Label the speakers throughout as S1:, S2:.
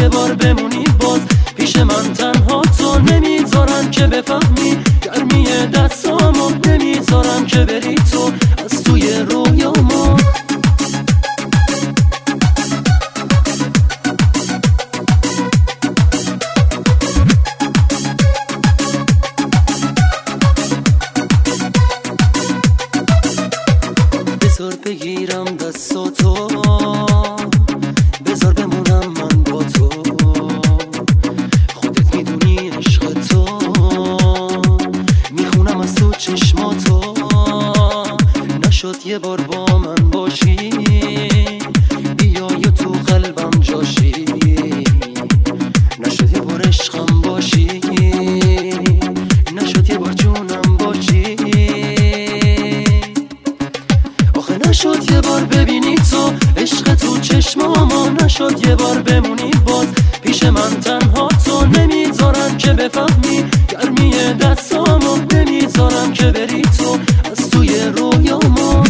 S1: یه بار بمونی باز پیش من تنها تو نمیذارم که بفهمی گرمی دستامو نمیذارم که بری تو از توی رویامو بذار بگیرم دستاتو بذار بمونم من با تو خودت میدونی عشق تو میخونم از تو چشماتو نشد یه بار با من باشی بیا یا تو قلبم جاشی نشد یه بار عشقم باشی نشد یه بار جونم باشی نشد یه بار ببینی تو عشق تو چشمامو نشد یه بار بمونی باز پیش من تنها تو نمیذارم که بفهمی گرمی دستامو نمیذارم که بری تو از توی رویامو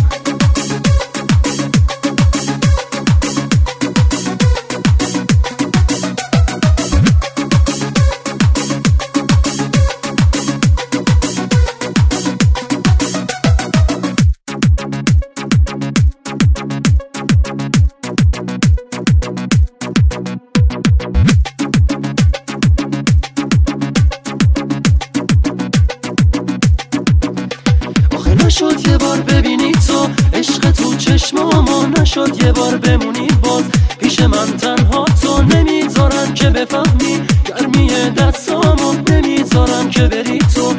S1: نشد یه بار ببینی تو عشق تو چشمامو نشد یه بار بمونی باز پیش من تنها تو نمیذارم که بفهمی گرمی دستامو نمیذارم که بری تو